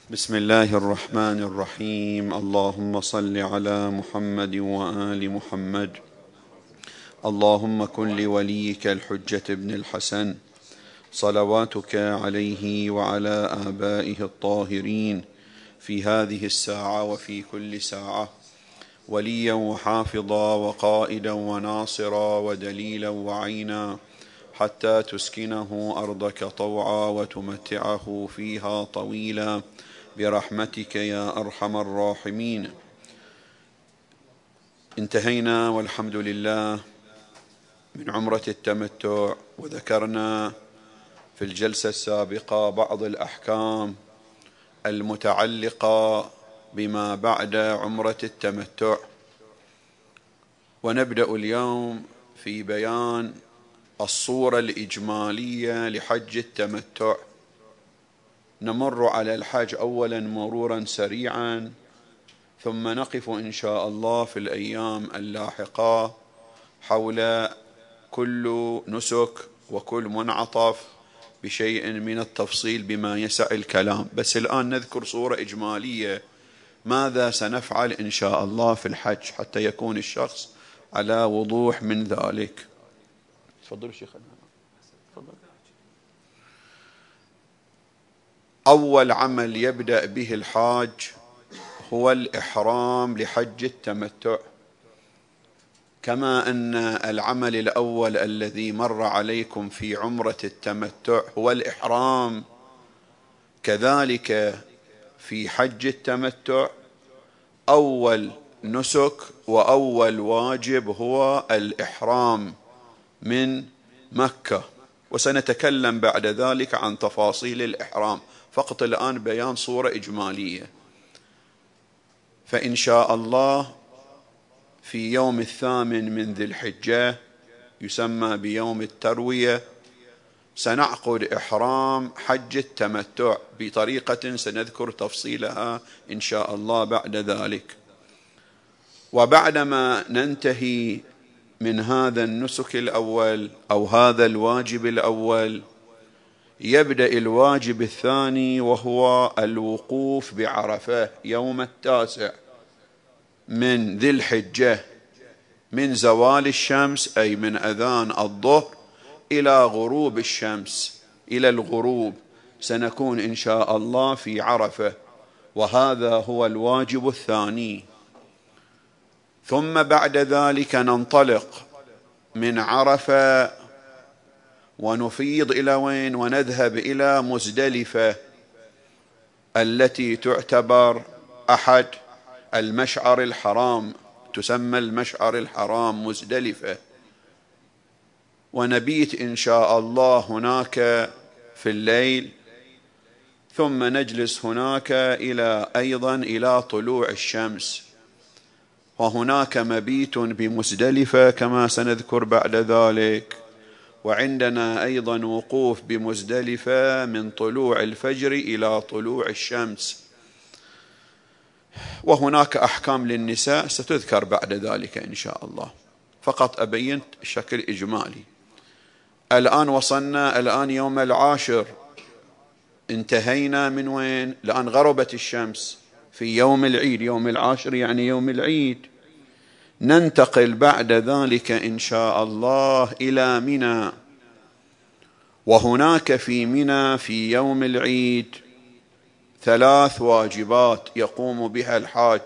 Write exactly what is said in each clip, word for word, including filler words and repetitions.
بسم الله الرحمن الرحيم. اللهم صل على محمد وآل محمد. اللهم كن لوليك الحجة ابن الحسن صلواتك عليه وعلى آبائه الطاهرين في هذه الساعة وفي كل ساعة وليا وحافظا وقائدا وناصرا ودليلا وعينا، حتى تسكنه أرضك طوعا وتمتعه فيها طويلا برحمتك يا أرحم الراحمين. انتهينا والحمد لله من عمرة التمتع، وذكرنا في الجلسة السابقة بعض الأحكام المتعلقة بما بعد عمرة التمتع، ونبدأ اليوم في بيان الصورة الإجمالية لحج التمتع. نمر على الحج أولا مرورا سريعا، ثم نقف إن شاء الله في الأيام اللاحقة حول كل نسك وكل منعطف بشيء من التفصيل بما يسع الكلام. بس الآن نذكر صورة إجمالية ماذا سنفعل إن شاء الله في الحج حتى يكون الشخص على وضوح من ذلك. تفضل شيخ. تفضل. أول عمل يبدأ به الحاج هو الإحرام لحج التمتع، كما أن العمل الأول الذي مر عليكم في عمرة التمتع هو الإحرام، كذلك في حج التمتع أول نسك وأول واجب هو الإحرام من مكة، وسنتكلم بعد ذلك عن تفاصيل الإحرام، فقط الآن بيان صورة إجمالية. فإن شاء الله في يوم الثامن من ذي الحجة يسمى بيوم التروية سنعقد إحرام حج التمتع بطريقة سنذكر تفصيلها إن شاء الله بعد ذلك. وبعدما ننتهي من هذا النسك الأول أو هذا الواجب الأول يبدأ الواجب الثاني، وهو الوقوف بعرفة يوم التاسع من ذي الحجة، من زوال الشمس أي من أذان الظهر إلى غروب الشمس، إلى الغروب سنكون إن شاء الله في عرفة، وهذا هو الواجب الثاني. ثم بعد ذلك ننطلق من عرفة ونفيض إلى وين؟ ونذهب إلى مزدلفة التي تعتبر أحد المشعر الحرام، تسمى المشعر الحرام مزدلفة، ونبيت إن شاء الله هناك في الليل، ثم نجلس هناك إلى أيضا إلى طلوع الشمس، وهناك مبيت بمزدلفة كما سنذكر بعد ذلك. وعندنا أيضا وقوف بمزدلفة من طلوع الفجر إلى طلوع الشمس، وهناك أحكام للنساء ستذكر بعد ذلك إن شاء الله، فقط أبين الشكل إجمالي. الآن وصلنا الآن يوم العاشر، انتهينا من وين؟ لأن غربت الشمس في يوم العيد، يوم العاشر يعني يوم العيد. ننتقل بعد ذلك إن شاء الله إلى منى، وهناك في منى في يوم العيد ثلاث واجبات يقوم بها الحاج.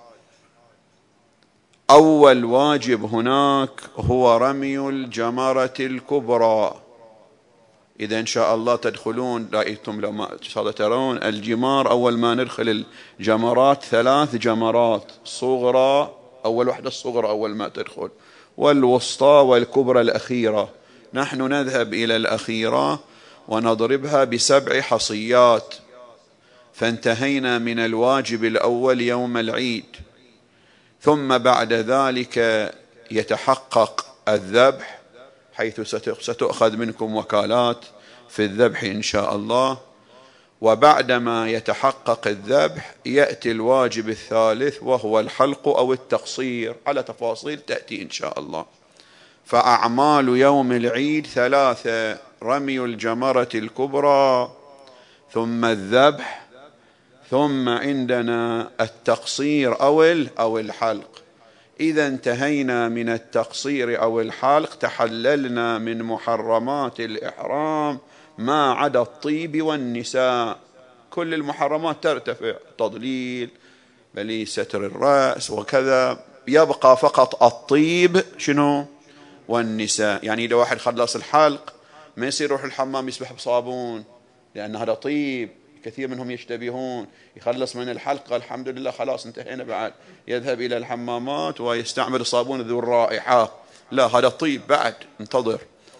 أول واجب هناك هو رمي الجمرة الكبرى. إذا إن شاء الله تدخلون، رأيتم لما ترون الجمار، أول ما ندخل الجمرات ثلاث جمرات صغرى، أول واحدة الصغرى أول ما تدخل، والوسطى والكبرى الأخيرة. نحن نذهب إلى الأخيرة ونضربها بسبع حصيات، فانتهينا من الواجب الأول يوم العيد. ثم بعد ذلك يتحقق الذبح، حيث ستؤخذ منكم وكالات في الذبح إن شاء الله. وبعدما يتحقق الذبح يأتي الواجب الثالث، وهو الحلق أو التقصير، على تفاصيل تأتي إن شاء الله. فأعمال يوم العيد ثلاثة: رمي الجمرة الكبرى، ثم الذبح، ثم عندنا التقصير أو أو الحلق. إذا انتهينا من التقصير أو الحلق تحللنا من محرمات الإحرام ما عدا الطيب والنساء. كل المحرمات ترتفع، تضليل بل ستر الرأس وكذا، يبقى فقط الطيب شنو والنساء. يعني إذا واحد خلص الحلق ما يصير يروح الحمام يسبح بصابون لأن هذا طيب، كثير منهم يشتبهون، يخلص من الحلق قال الحمد لله خلاص انتهينا، بعد يذهب إلى الحمامات ويستعمل الصابون ذو الرائحة. لا، هذا طيب بعد، انتظر.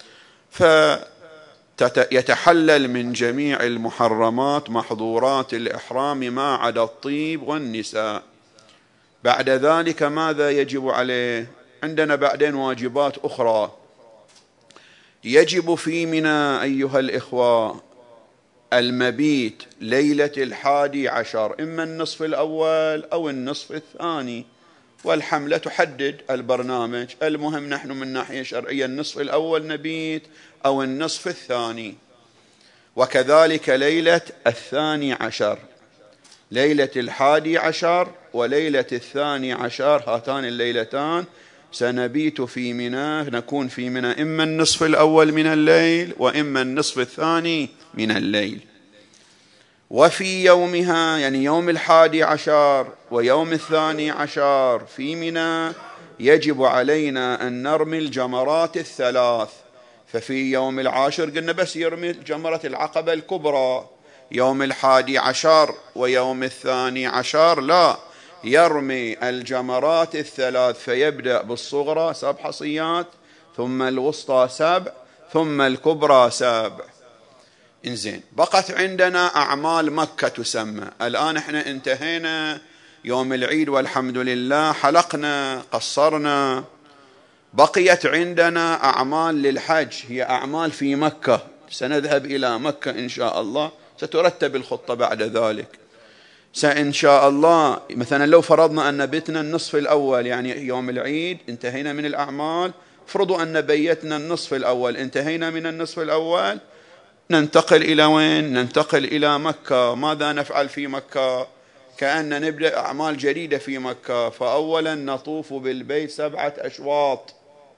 فيتحلل من جميع المحرمات محظورات الإحرام ما عدا الطيب والنساء. بعد ذلك ماذا يجب عليه؟ عندنا بعدين واجبات أخرى. يجب في منى أيها الإخوة المبيت ليلة الحادي عشر، إما النصف الأول أو النصف الثاني، والحملة تحدد البرنامج. المهم نحن من ناحية شرعية النصف الأول نبيت أو النصف الثاني. وكذلك ليلة الثاني عشر، ليلة الحادي عشر وليلة الثاني عشر، هاتان الليلتان سنبيت في منى، نكون في منى إما النصف الأول من الليل وإما النصف الثاني من الليل. وفي يومها يعني يوم الحادي عشر ويوم الثاني عشر في منى يجب علينا أن نرمي الجمرات الثلاث. ففي يوم العاشر قلنا بس يرمي جمرة العقبة الكبرى، يوم الحادي عشر ويوم الثاني عشر لا، يرمي الجمرات الثلاث، فيبدأ بالصغرى سبع حصيات، ثم الوسطى سبع، ثم الكبرى سبع. إنزين، بقت عندنا أعمال مكة تسمى. الآن احنا انتهينا يوم العيد والحمد لله، حلقنا قصرنا، بقيت عندنا أعمال للحج، هي أعمال في مكة، سنذهب إلى مكة إن شاء الله، سترتب الخطة بعد ذلك. سإن شاء الله مثلا لو فرضنا أن بيتنا النصف الأول، يعني يوم العيد انتهينا من الأعمال، فرضوا أن بيتنا النصف الأول، انتهينا من النصف الأول، ننتقل إلى وين؟ ننتقل إلى مكة. ماذا نفعل في مكة؟ كأن نبدأ أعمال جديدة في مكة. فأولا نطوف بالبيت سبعة أشواط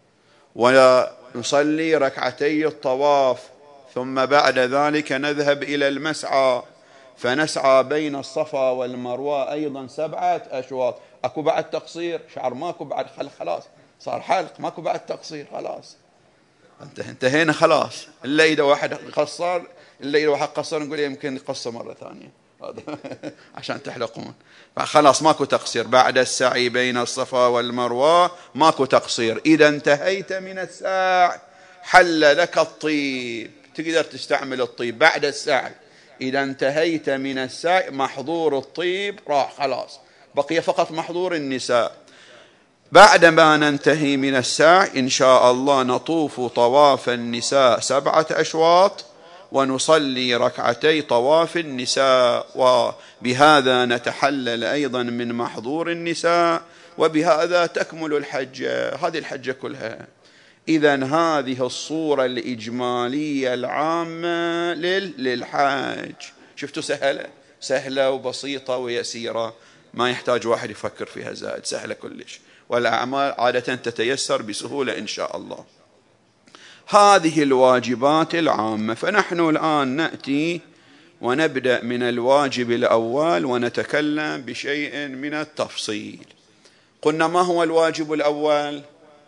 ونصلي ركعتي الطواف، ثم بعد ذلك نذهب إلى المسعى فنسعى بين الصفا والمروة أيضا سبعة أشواط. أكو بعد تقصير؟ شعر ماكو بعد، خلاص صار حلق، ماكو بعد تقصير، خلاص انتهينا خلاص. إلا إذا واحد قصر، إلا إذا واحد قصر نقول يمكن يقصر مرة ثانية عشان تحلقون، فخلاص ماكو تقصير. بعد السعي بين الصفا والمروة ماكو تقصير. إذا انتهيت من السعي حل لك الطيب، تقدر تستعمل الطيب بعد السعي. إذا انتهيت من السعي محظور الطيب راح خلاص، بقي فقط محظور النساء. بعدما ننتهي من السعي إن شاء الله نطوف طواف النساء سبعة أشواط ونصلي ركعتي طواف النساء، وبهذا نتحلل أيضا من محظور النساء، وبهذا تكمل الحجة، هذه الحجة كلها. إذن هذه الصورة الإجمالية العامة للحج. شفتوا سهلة سهلة وبسيطة ويسيرة، ما يحتاج واحد يفكر فيها زائد، سهلة كلش، والأعمال عادة تتيسر بسهولة إن شاء الله. هذه الواجبات العامة. فنحن الآن نأتي ونبدأ من الواجب الأول ونتكلم بشيء من التفصيل. قلنا ما هو الواجب الأول؟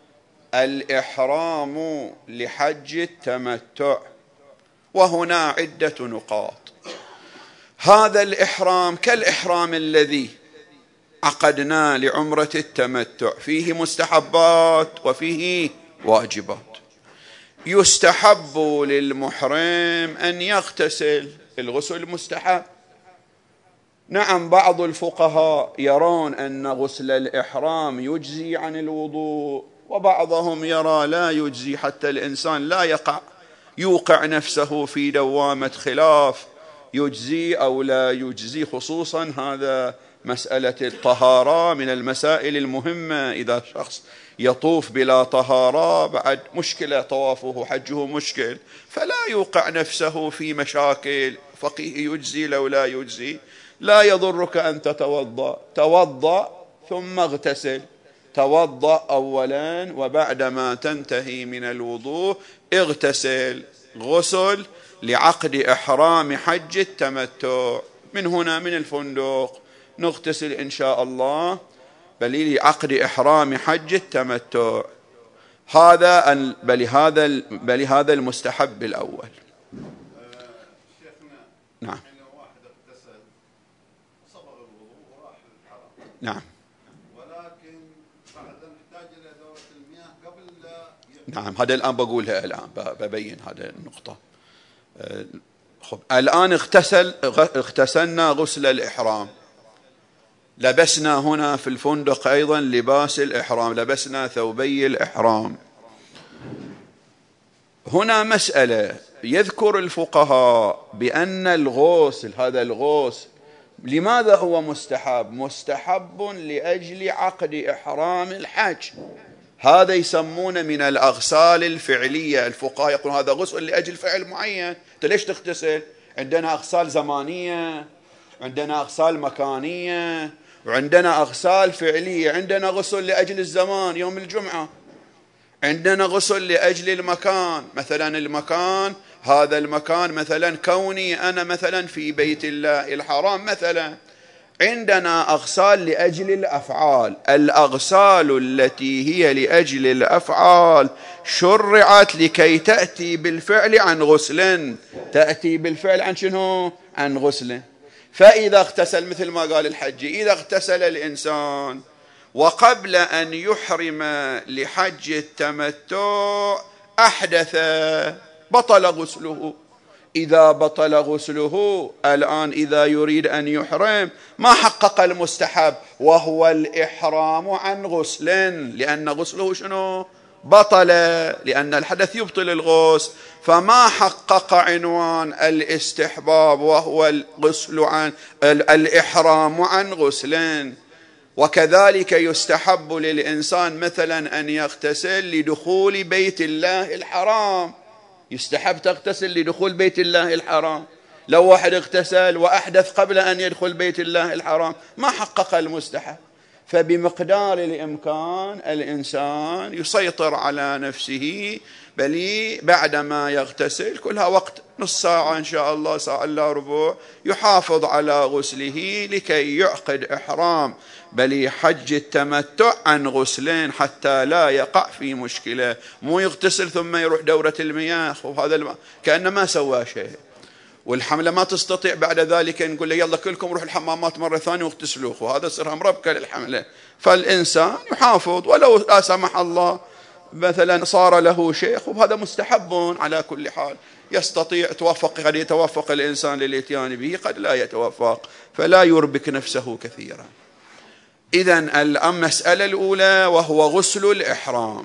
الإحرام لحج التمتع، وهنا عدة نقاط. هذا الإحرام كالإحرام الذي عقدنا لعمرة التمتع، فيه مستحبات وفيه واجبات. يستحب للمحرم أن يغتسل، الغسل مستحب. نعم، بعض الفقهاء يرون أن غسل الإحرام يجزي عن الوضوء، وبعضهم يرى لا يجزي، حتى الإنسان لا يقع يوقع نفسه في دوامة خلاف يجزي أو لا يجزي، خصوصا هذا مسألة الطهارة من المسائل المهمة. إذا شخص يطوف بلا طهارة بعد مشكلة، طوافه حجه مشكل، فلا يوقع نفسه في مشاكل فقيه يجزي لو لا يجزي. لا يضرك أن تتوضأ، توضأ ثم اغتسل، توضأ أولا وبعدما تنتهي من الوضوء اغتسل، غسل لعقد إحرام حج التمتع. من هنا من الفندق نغتسل إن شاء الله بل لعقد إحرام حج التمتع. هذا بل هذا بل هذا المستحب الأول. نعم نعم ولكن بعد نحتاج إلى دورة المياه قبل لا. نعم هذا الآن بقولها، الآن ببين هذا النقطة. خب الآن اغتسل اغتسلنا غسل الإحرام، لبسنا هنا في الفندق أيضا لباس الإحرام، لبسنا ثوبي الإحرام. هنا مسألة، يذكر الفقهاء بأن الغسل، هذا الغسل لماذا هو مستحب؟ مستحب لأجل عقد إحرام الحج، هذا يسمونه من الأغسال الفعلية. الفقهاء يقولون هذا غسل لأجل فعل معين. أنت ليش تغتسل؟ عندنا أغسال زمانية، عندنا أغسال مكانية، وعندنا أغسال فعلية. عندنا غسل لأجل الزمان يوم الجمعة، عندنا غسل لأجل المكان، مثلا المكان هذا المكان مثلا كوني أنا مثلا في بيت الله الحرام مثلا. عندنا أغسال لأجل الأفعال، الأغسال التي هي لأجل الأفعال شرعت لكي تأتي بالفعل عن غسل، تأتي بالفعل عن شنو؟ عن غسل. فإذا اغتسل مثل ما قال الحج، إذا اغتسل الإنسان وقبل أن يحرم لحج التمتع أحدث بطل غسله. إذا بطل غسله الآن إذا يريد أن يحرم ما حقق المستحب وهو الإحرام عن غسل، لأن غسله شنو؟ بطل، لأن الحدث يبطل الغسل، فما حقق عنوان الاستحباب وهو الغسل عن الإحرام عن غسل. وكذلك يستحب للإنسان مثلا أن يغتسل لدخول بيت الله الحرام، يستحب تغتسل لدخول بيت الله الحرام. لو واحد اغتسل وأحدث قبل أن يدخل بيت الله الحرام ما حقق المستحب. فبمقدار الإمكان الإنسان يسيطر على نفسه، بل بعدما يغتسل كلها وقت نص ساعة إن شاء الله، ساعة إلا ربع، يحافظ على غسله لكي يعقد إحرام بل حج التمتع عن غسلين حتى لا يقع في مشكلة. مو يغتسل ثم يروح دورة المياه وهذا الم... كأنه ما سوى شيء. والحملة ما تستطيع بعد ذلك نقول له يلا كلكم روحوا الحمامات مرة ثانية واغتسلوا، وهذا صرها مربكة للحملة. فالإنسان يحافظ، ولو لا سمح الله مثلا صار له شيخ، وهذا مستحب على كل حال. يستطيع توفق، قد يتوفق الإنسان للإتيان به، قد لا يتوفق، فلا يربك نفسه كثيرا. إذن المسألة الأولى وهو غسل الإحرام.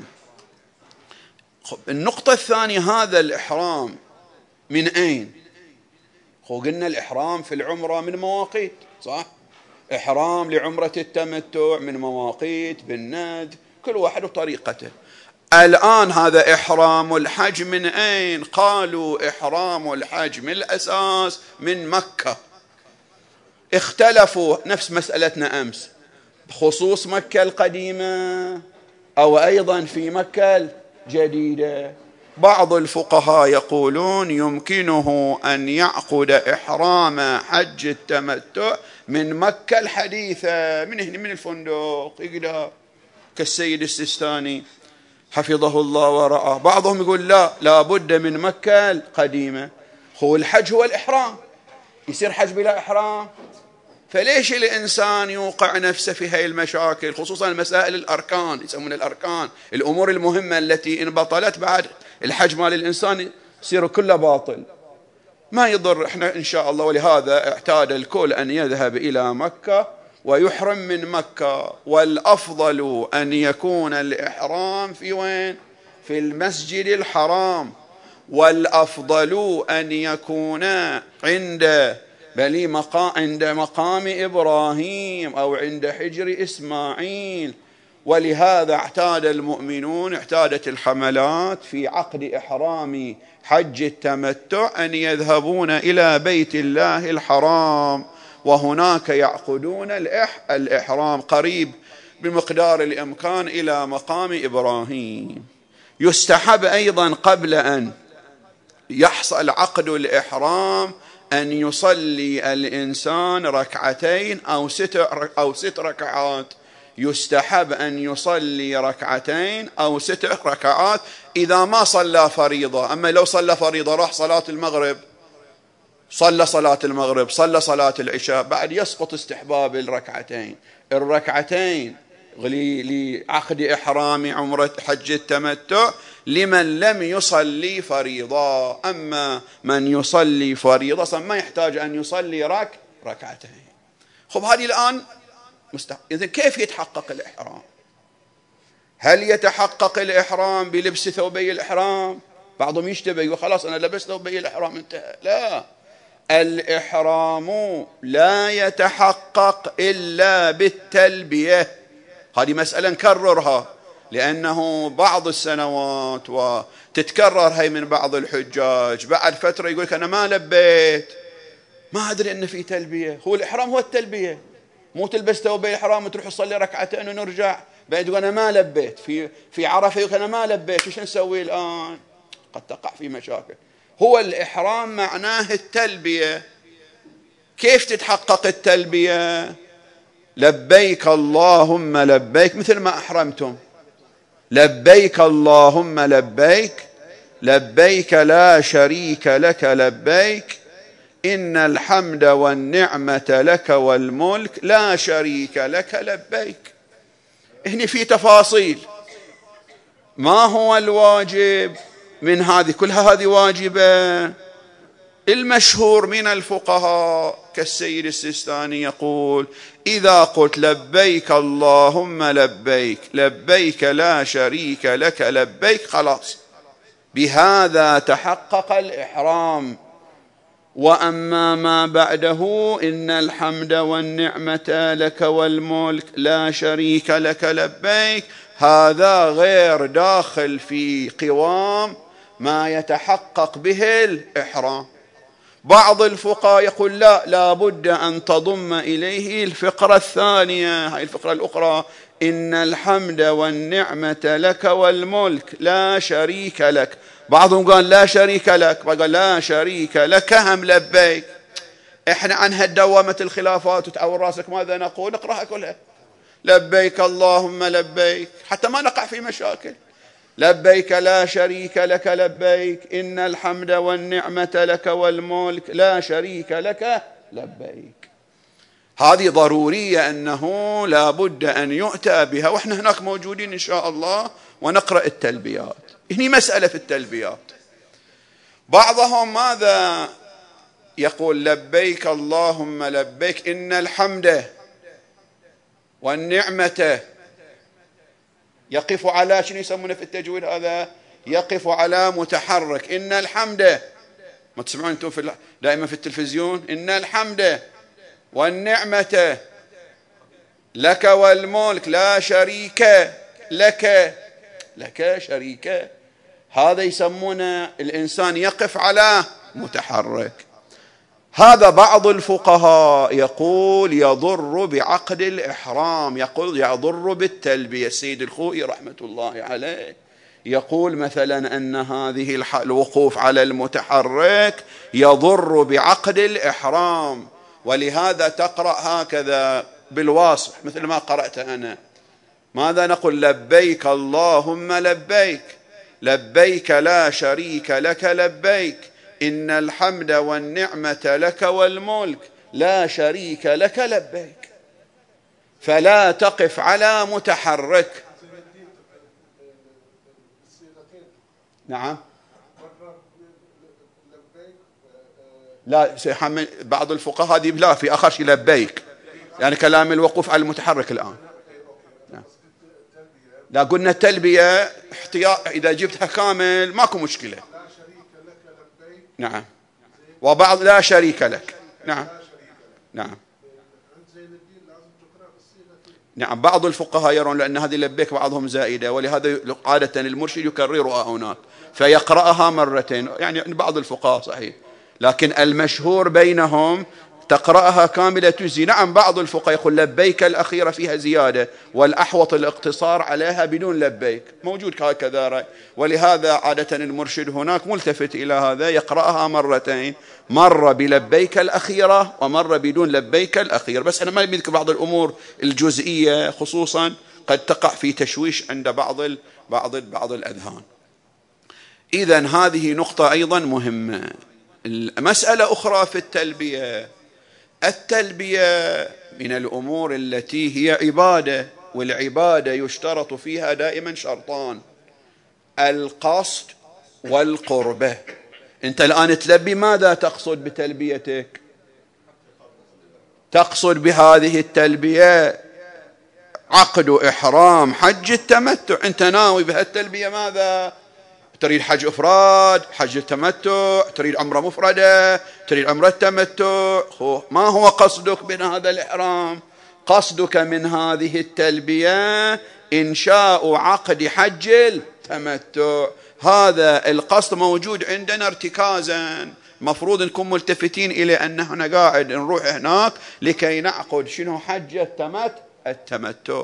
النقطة الثانية، هذا الإحرام من أين؟ قلنا الإحرام في العمرة من مواقيت، صح؟ إحرام لعمرة التمتع من مواقيت بالند، كل واحد وطريقته. الآن هذا إحرام الحج من أين؟ قالوا إحرام الحج من الأساس من مكة. اختلفوا نفس مسألتنا أمس بخصوص مكة القديمة أو أيضا في مكة الجديدة. بعض الفقهاء يقولون يمكنه أن يعقد إحرام حج التمتع من مكة الحديثة، من هنا من الفندق يقدر، كالسيد السيستاني حفظه الله ورعاه. بعضهم يقول لا، لا بد من مكة القديمة. هو الحج هو الإحرام، يصير حج بلا إحرام؟ فليش الإنسان يوقع نفسه في هاي المشاكل، خصوصا مسائل الأركان، يسمون الأركان، الأمور المهمة التي إن بطلت بعد الحج مال الإنسان يصير كله باطل. ما يضر، احنا إن شاء الله. ولهذا اعتاد الكل أن يذهب إلى مكة ويحرم من مكة، والأفضل أن يكون الإحرام في وين؟ في المسجد الحرام، والأفضل أن يكون عند بل مقام عند مقام إبراهيم أو عند حجر إسماعيل. ولهذا اعتاد المؤمنون، اعتادت الحملات في عقد إحرام حج التمتع أن يذهبون إلى بيت الله الحرام وهناك يعقدون الإحرام قريب بمقدار الإمكان إلى مقام إبراهيم. يستحب أيضا قبل أن يحصل عقد الإحرام أن يصلي الإنسان ركعتين أو ست أو ست ركعات. يستحب أن يصلي ركعتين أو ست ركعات إذا ما صلى فريضة. أما لو صلى فريضة راح صلاة المغرب، صلى صلاة المغرب، صلى صلاة العشاء، بعد يسقط استحباب الركعتين. الركعتين لعقد إحرام عمرة حج التمتع لمن لم يصلي فريضة. أما من يصلي فريضة ما يحتاج أن يصلي رك ركعتين. خب هذه الآن مستحب. إذن كيف يتحقق الإحرام؟ هل يتحقق الإحرام بلبس ثوبي الإحرام؟ بعضهم يشتبه يقول خلاص أنا لبست ثوبي الإحرام انتهى. لا، الإحرام لا يتحقق إلا بالتلبية. هذه مسألة نكررها لأنه بعض السنوات وتتكرر هي من بعض الحجاج بعد فترة يقول أنا ما لبيت، ما أدري أن في تلبية. هو الإحرام هو التلبية، مو تلبس ثوبي الإحرام وتروح تصلي ركعتين ونرجع بعد يقول أنا ما لبيت. في في عرفة يقول أنا ما لبيت، وش نسوي الآن؟ قد تقع في مشاكل. هو الإحرام معناه التلبية. كيف تتحقق التلبية؟ لبيك اللهم لبيك، مثل ما أحرمتم. لبيك اللهم لبيك، لبيك لا شريك لك لبيك، إن الحمد والنعمة لك والملك لا شريك لك لبيك. هنا في تفاصيل. ما هو الواجب من هذه كلها؟ هذه واجبة. المشهور من الفقهاء كالسيد السيستاني يقول إذا قلت لبيك اللهم لبيك، لبيك لا شريك لك لبيك، خلاص بهذا تحقق الإحرام. وأما ما بعده إن الحمد والنعمة لك والملك لا شريك لك لبيك، هذا غير داخل في قوام ما يتحقق به الإحرام. بعض الفقهاء يقول لا، لا بد أن تضم إليه الفقرة الثانية، هاي الفقرة الأخرى، إن الحمد والنعمة لك والملك لا شريك لك. بعضهم قال لا شريك لك، قال لا شريك لك هم لبيك. احنا عن هالدوامة الخلافات وتعور راسك ماذا نقول؟ نقرأها كلها لبيك اللهم لبيك حتى ما نقع في مشاكل. لبيك لا شريك لك لبيك، إن الحمد والنعمة لك والملك لا شريك لك لبيك. هذه ضرورية أنه لا بد أن يؤتى بها، وإحنا هناك موجودين إن شاء الله ونقرأ التلبيات. هني مسألة في التلبيات. بعضهم ماذا يقول؟ لبيك اللهم لبيك، إن الحمد والنعمة يقف على شنو يسمونه في التجويد هذا؟ يقف على متحرك. إن الحمد، ما تسمعون أنتم في دائما في التلفزيون إن الحمد والنعمة لك والملك لا شريك لك، لك شريك. هذا يسمونه الإنسان يقف على متحرك. هذا بعض الفقهاء يقول يضر بعقد الإحرام، يقول يضر بالتلبية. السيد الخوئي رحمة الله عليه يقول مثلا أن هذه الوقوف على المتحرك يضر بعقد الإحرام، ولهذا تقرأ هكذا بالواصح مثل ما قرأت أنا. ماذا نقول؟ لبيك اللهم لبيك، لبيك لا شريك لك لبيك، إن الحمد والنعمة لك والملك لا شريك لك لبيك. فلا تقف على متحرك. نعم. لا، بعض الفقهاء هذه لا، في آخر شيء لبيك، يعني كلام الوقوف على المتحرك الآن. نعم. لا، قلنا التلبية احتياط، إذا جبتها كامل ماكو مشكلة. نعم. وبعض لا شريك لك. نعم. نعم. نعم. بعض الفقهاء يرون لأن هذه لبيك بعضهم زائدة، ولهذا عادة المرشد يكررها هناك فيقرأها مرتين، يعني بعض الفقهاء صحيح، لكن المشهور بينهم تقرأها كاملة تجزي. نعم بعض الفقهاء يقول لبيك الأخيرة فيها زيادة والأحوط الاقتصار عليها بدون لبيك، موجود هكذا رأي، ولهذا عادة المرشد هناك ملتفت إلى هذا، يقرأها مرتين، مرة بلبيك الأخيرة ومرة بدون لبيك الأخير. بس أنا ما بذكر بعض الأمور الجزئية خصوصا قد تقع في تشويش عند بعض ال بعض ال بعض الأذهان. إذن هذه نقطة أيضا مهمة. مسألة أخرى في التلبية، التلبية من الأمور التي هي عبادة، والعبادة يشترط فيها دائما شرطان: القصد والقربة. أنت الآن تلبي، ماذا تقصد بتلبيتك؟ تقصد بهذه التلبية عقد إحرام حج التمتع، أنت ناوي بهالتلبية ماذا؟ تريد حج إفراد، حج التمتع، تريد عمرة مفردة، تريد عمرة التمتع. ما هو قصدك من هذا الإحرام؟ قصدك من هذه التلبية إنشاء عقد حج التمتع. هذا القصد موجود عندنا ارتكازا، مفروض نكون ملتفتين إلى أن احنا قاعد نروح هناك لكي نعقد شنو؟ حج التمتع التمتع.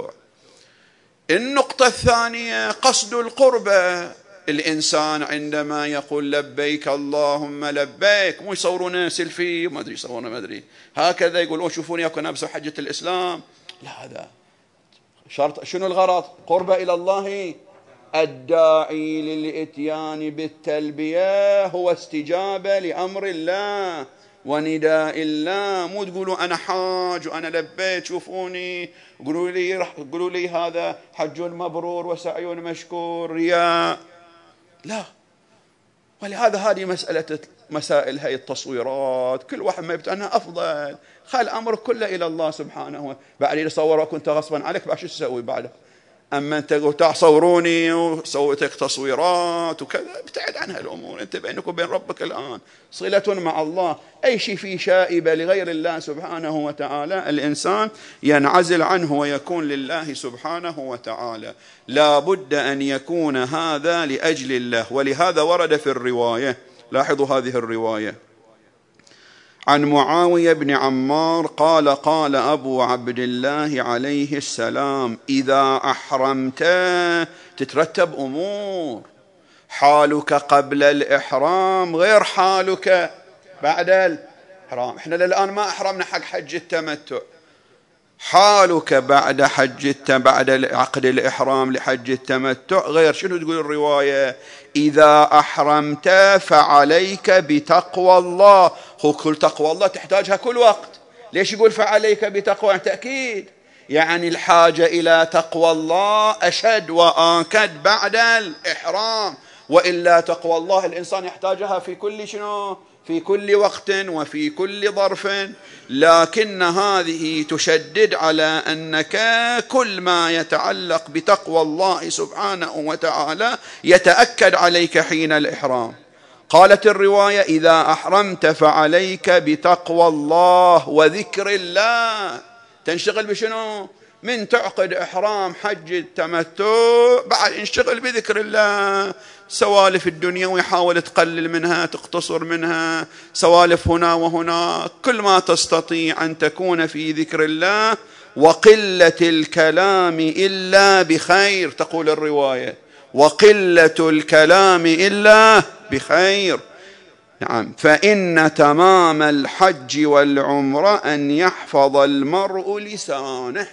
النقطة الثانية قصد القربة. الإنسان عندما يقول لبيك اللهم لبيك، مو يصورون سيلفي ما أدري يصورون ما أدري هكذا يقولون شوفوني أكو نفسه حجة الإسلام، لا هذا شرط. شنو الغرض؟ قربة إلى الله. الداعي للإتيان بالتلبية هو استجابة لأمر الله ونداء الله. مو تقولوا أنا حاج وأنا لبيت شوفوني، قولوا لي قولوا لي هذا حج مبرور وسعي مشكور، رياء، لا. ولهذا هذه مسألة مسائل هاي التصويرات كل واحد ما يبتعنها أفضل. خل أمر كله إلى الله سبحانه وتعالى. بعد يصورك كنت غصبا عليك، بعد شو تسوي بعده؟ أما أنت قلت صوروني وسويتك تصويرات وكذا، ابتعد عن هالأمور. أنت بينك وبين ربك الآن صلة مع الله. أي شيء فيه شائبة لغير الله سبحانه وتعالى الإنسان ينعزل عنه ويكون لله سبحانه وتعالى. لا بد أن يكون هذا لأجل الله. ولهذا ورد في الرواية، لاحظوا هذه الرواية عن معاوية بن عمار قال قال أبو عبد الله عليه السلام: إذا أحرمت تترتب أمور، حالك قبل الإحرام غير حالك بعد الإحرام. إحنا للآن ما أحرمنا حق حج التمتع، حالك بعد حج بعد عقد الإحرام لحج التمتع غير. شنو تقول الرواية؟ إذا أحرمت فعليك بتقوى الله. هو كل تقوى الله تحتاجها كل وقت. ليش يقول فعليك بتقوى؟ تأكيد، يعني الحاجة إلى تقوى الله أشد وآكد بعد الإحرام، وإلا تقوى الله الإنسان يحتاجها في كل شنو؟ في كل وقت وفي كل ظرف. لكن هذه تشدد على أنك كل ما يتعلق بتقوى الله سبحانه وتعالى يتأكد عليك حين الإحرام. قالت الرواية: إذا أحرمت فعليك بتقوى الله وذكر الله. تنشغل بشنو؟ من تعقد إحرام حج التمتع بعد انشغل بذكر الله. سوالف الدنيا ويحاول تقلل منها تقتصر منها، سوالف هنا وهناك، كل ما تستطيع أن تكون في ذكر الله. وقلة الكلام إلا بخير، تقول الرواية: وقلة الكلام إلا بخير. نعم، فإن تمام الحج والعمرة أن يحفظ المرء لسانه.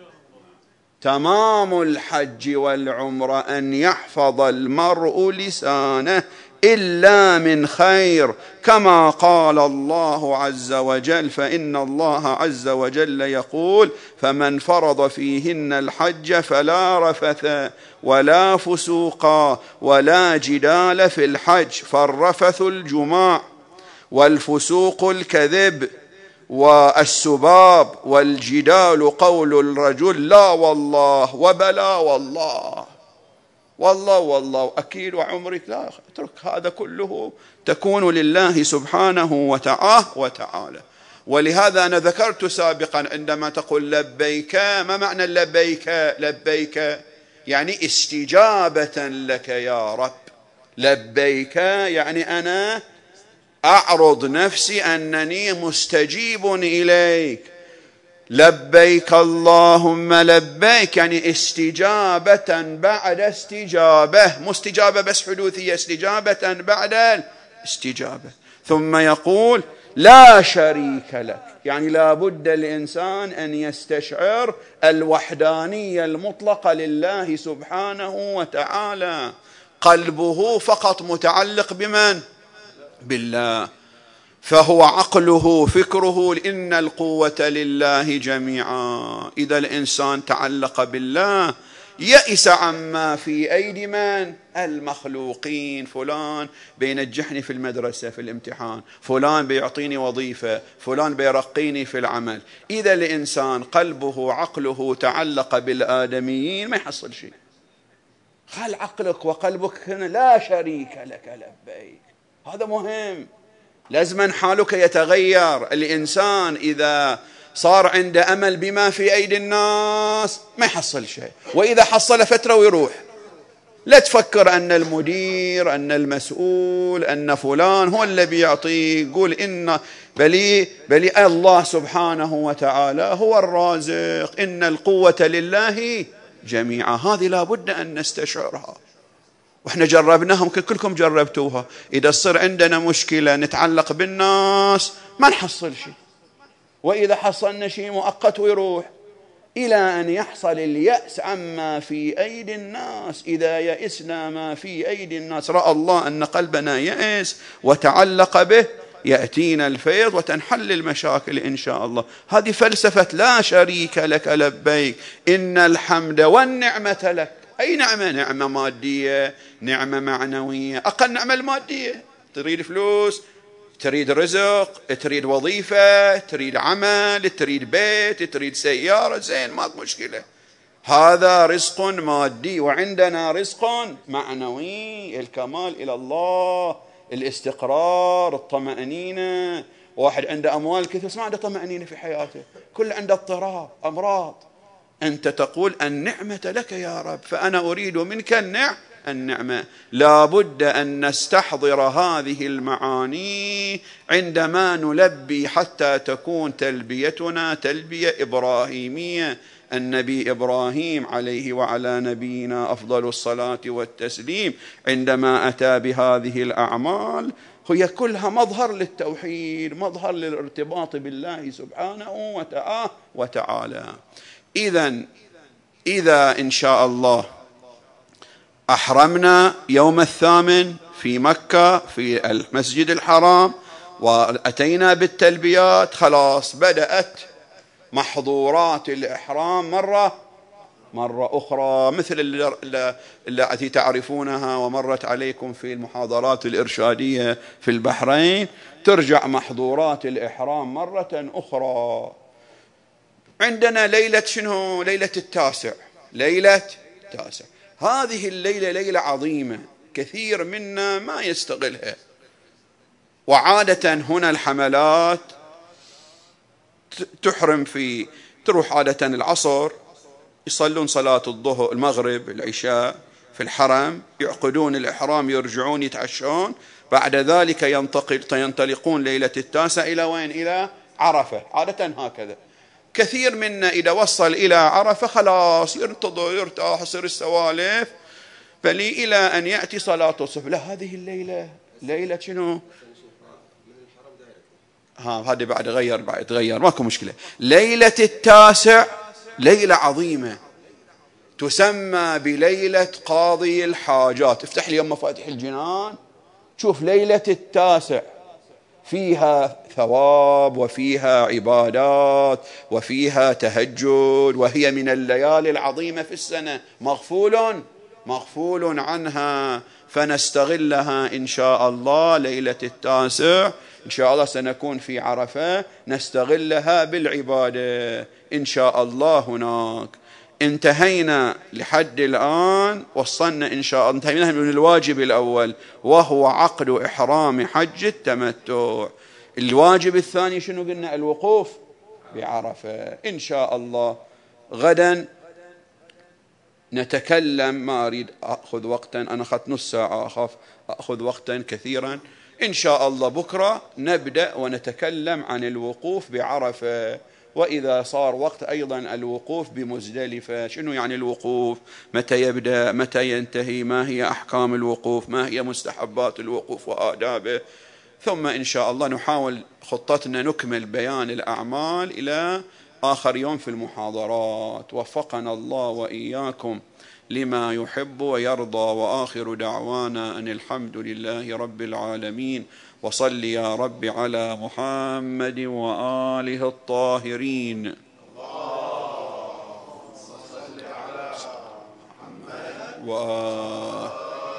تمام الحج والعمرة أن يحفظ المرء لسانه إلا من خير، كما قال الله عز وجل. فإن الله عز وجل يقول: فمن فرض فيهن الحج فلا رفث ولا فسوق ولا جدال في الحج. فالرفث الجماع، والفسوق الكذب، والسباب، والجدال قول الرجل لا والله وبلا والله والله والله أكيد وعمرك لا، اترك هذا كله، تكون لله سبحانه وتعالى. ولهذا أنا ذكرت سابقا عندما تقول لبيك، ما معنى لبيك؟ لبيك يعني استجابة لك يا رب. لبيك يعني أنا أعرض نفسي أنني مستجيب إليك، لبيك اللهم لبيك، يعني استجابة بعد استجابة، مو استجابة بس حدوثية، استجابة بعد الاستجابة. ثم يقول لا شريك لك، يعني لا بد الإنسان أن يستشعر الوحدانية المطلقة لله سبحانه وتعالى، قلبه فقط متعلق بمن؟ بالله، فهو عقله فكره إن القوة لله جميعا. إذا الإنسان تعلق بالله يئس عما في أيدي من؟ المخلوقين. فلان بينجحني في المدرسة في الامتحان، فلان بيعطيني وظيفة، فلان بيرقيني في العمل. إذا الإنسان قلبه عقله تعلق بالآدميين ما يحصل شيء. خل عقلك وقلبك هنا لا شريك لك لبيك، هذا مهم. لازم حالك يتغير. الإنسان إذا صار عنده أمل بما في أيدي الناس ما يحصل شيء، وإذا حصل فترة ويروح. لا تفكر أن المدير أن المسؤول أن فلان هو اللي بيعطي، قول إن بلي بلي الله سبحانه وتعالى هو الرازق، إن القوة لله جميعا. هذه لا بد أن نستشعرها، وإحنا جربناها، ممكن كلكم جربتوها. إذا صار عندنا مشكلة نتعلق بالناس ما نحصل شيء، وإذا حصلنا شيء مؤقت ويروح، إلى أن يحصل اليأس عما في أيدي الناس. إذا يئسنا ما في أيدي الناس، رأى الله أن قلبنا يئس وتعلق به، يأتينا الفيض وتنحل المشاكل إن شاء الله. هذه فلسفة لا شريك لك لبيك، إن الحمد والنعمة لك. أي نعمة؟ نعمة مادية، نعمة معنوية. أقل نعمة المادية، تريد فلوس، تريد رزق، تريد وظيفة، تريد عمل، تريد بيت، تريد سيارة، زين، ما مشكلة، هذا رزق مادي. وعندنا رزق معنوي، الكمال إلى الله، الاستقرار، الطمأنينة. واحد عنده أموال كثير بس ما عنده طمأنينة في حياته، كل عنده اضطراب، أمراض. أنت تقول النعمة لك يا رب، فأنا أريد منك النعم النعمة. لا بد أن نستحضر هذه المعاني عندما نلبي، حتى تكون تلبيتنا تلبية إبراهيمية. النبي إبراهيم عليه وعلى نبينا أفضل الصلاة والتسليم عندما أتى بهذه الأعمال هي كلها مظهر للتوحيد، مظهر للارتباط بالله سبحانه وتعالى. إذن إذا إن شاء الله أحرمنا يوم الثامن في مكة في المسجد الحرام وأتينا بالتلبيات، خلاص بدأت محظورات الإحرام مرة مرة أخرى، مثل التي تعرفونها ومرت عليكم في المحاضرات الإرشادية في البحرين. ترجع محظورات الإحرام مرة أخرى. عندنا ليلة شنو؟ ليلة التاسع. ليلة التاسع هذه الليلة ليلة عظيمة، كثير منا ما يستغلها. وعادة هنا الحملات تحرم في تروح عادة العصر، يصلون صلاة الظهر المغرب العشاء في الحرم، يعقدون الإحرام، يرجعون يتعشون، بعد ذلك ينتقل ينطلقون ليلة التاسع إلى وين؟ إلى عرفة. عادة هكذا. كثير منا إذا وصل إلى عرفة خلاص ينتظر يرتاح يصير السوالف بلي إلى أن يأتي صلاة الصبح. لا، هذه الليلة ليلة شنو؟ ها هذه بعد غير بعد غير ماكو مشكلة. ليلة التاسع ليلة عظيمة تسمى بليلة قاضي الحاجات. افتح لي يوم مفاتيح الجنان، شوف ليلة التاسع فيها ثواب وفيها عبادات وفيها تهجد، وهي من الليالي العظيمة في السنة، مغفول مغفول عنها، فنستغلها إن شاء الله. ليلة التاسع إن شاء الله سنكون في عرفة، نستغلها بالعبادة إن شاء الله هناك. انتهينا لحد الآن، وصلنا إن شاء الله انتهينا من الواجب الأول وهو عقد إحرام حج التمتع. الواجب الثاني شنو قلنا؟ الوقوف بعرفة. إن شاء الله غدا نتكلم، ما أريد أخذ وقتا، أنا أخذت نص ساعة، أخاف أخذ وقتا كثيرا. إن شاء الله بكرة نبدأ ونتكلم عن الوقوف بعرفة، وإذا صار وقت أيضا الوقوف بمزدلفة. شنو يعني الوقوف؟ متى يبدأ؟ متى ينتهي؟ ما هي أحكام الوقوف؟ ما هي مستحبات الوقوف وآدابه؟ ثم إن شاء الله نحاول خطتنا نكمل بيان الأعمال إلى آخر يوم في المحاضرات. وفقنا الله وإياكم لما يحب ويرضى. وآخر دعوانا أن الحمد لله رب العالمين. وصل يا رب على محمد وآله الطاهرين. اللهم صل على محمد و...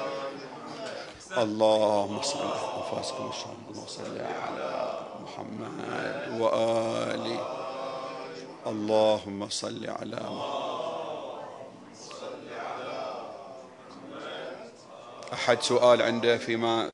اللهم صل على أنفاسكم اللهم صل على محمد وآله. اللهم صل على محمد. أحد سؤال عنده فيما